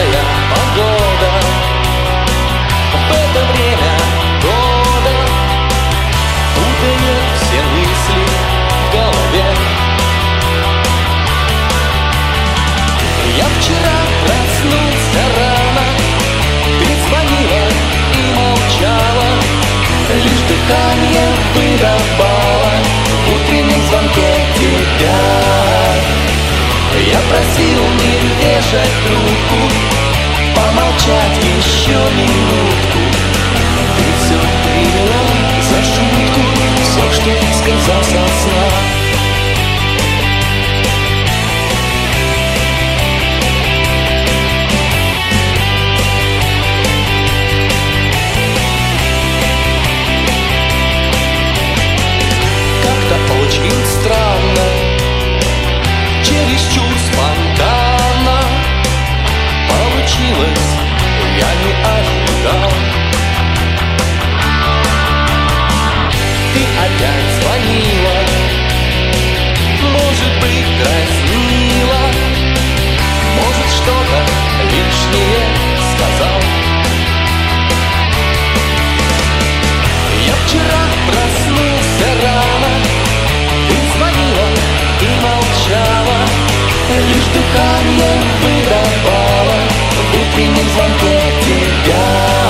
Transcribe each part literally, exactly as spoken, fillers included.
теплая погода. В это время года путает все мысли в голове. Я вчера проснулся рано, ты звонила и молчала, лишь дыхание выдавало в утреннем звонке тебя. Я просил не вешать трубку, помолчать еще минутку. Ты все приняла за шутку, все, что я сказал со сна. Как-то очень странно, чересчур спонтанно получилось, я не ожидал. Ты опять звонила, может быть, дразнила, может, что-то лишнее сказал. Я вчера проснулся рано, ты звонила и молчала, лишь дыхание выдавало в утреннем звонке тебя.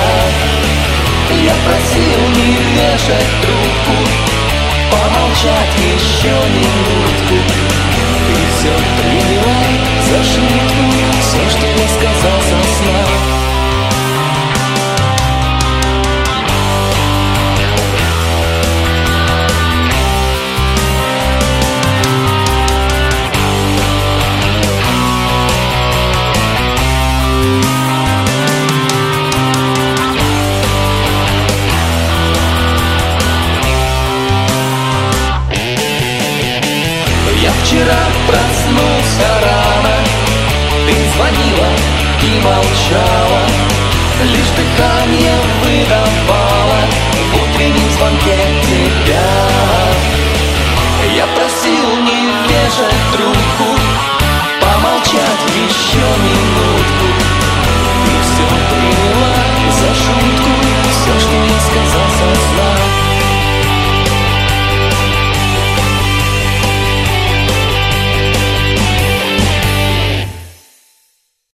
Я просил не вешать трубку, помолчать еще минутку. Ты все приняла за шутку, все, что я сказал со сна. Вчера проснулся рано, ты звонила и молчала, лишь дыхание выдавало в утреннем звонке тебя. Я просил